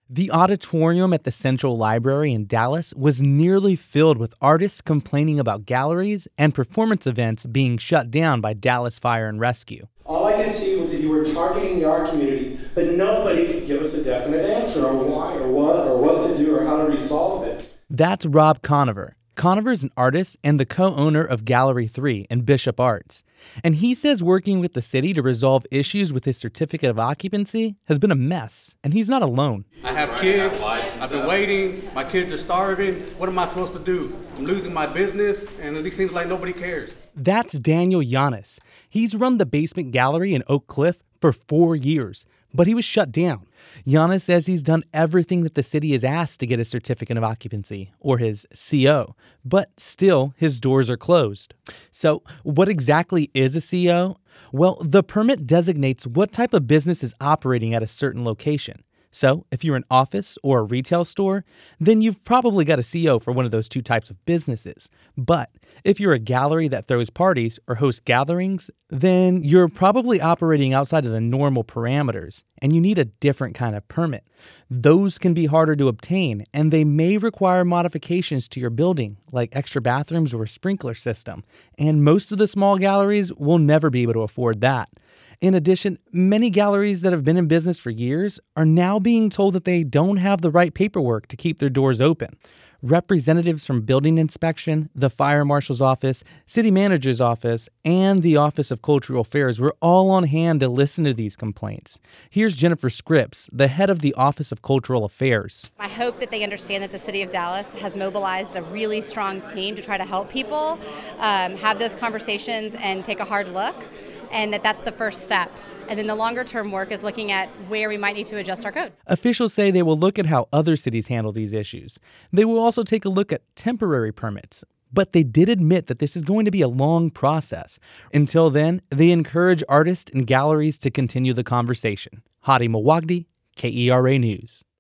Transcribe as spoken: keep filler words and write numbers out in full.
The auditorium at the Central Library in Dallas was nearly filled with artists complaining about galleries and performance events being shut down by Dallas Fire and Rescue. All I could see was that you were targeting the art community, but nobody could give us a definite answer on why or what or what to do or how to resolve it. That's Rob Conover. Conover is an artist and the co-owner of Gallery three and Bishop Arts. And he says working with the city to resolve issues with his certificate of occupancy has been a mess, and he's not alone. I have kids, I've been waiting, my kids are starving. What am I supposed to do? I'm losing my business, and it seems like nobody cares. That's Daniel Yanis. He's run the Basement Gallery in Oak Cliff for four years, but he was shut down. Yanis says he's done everything that the city has asked to get his certificate of occupancy, or his C O, but still his doors are closed. So what exactly is a C O? Well, the permit designates what type of business is operating at a certain location. So if you're an office or a retail store, then you've probably got a C O for one of those two types of businesses. But if you're a gallery that throws parties or hosts gatherings, then you're probably operating outside of the normal parameters, and you need a different kind of permit. Those can be harder to obtain, and they may require modifications to your building, like extra bathrooms or a sprinkler system. And most of the small galleries will never be able to afford that. In addition, many galleries that have been in business for years are now being told that they don't have the right paperwork to keep their doors open. Representatives from building inspection, the fire marshal's office, city manager's office, and the Office of Cultural Affairs were all on hand to listen to these complaints. Here's Jennifer Scripps, the head of the Office of Cultural Affairs. I hope that they understand that the city of Dallas has mobilized a really strong team to try to help people um, have those conversations and take a hard look, and that that's the first step. And then the longer-term work is looking at where we might need to adjust our code. Officials say they will look at how other cities handle these issues. They will also take a look at temporary permits. But they did admit that this is going to be a long process. Until then, they encourage artists and galleries to continue the conversation. Hadi Mawagdi, K E R A News.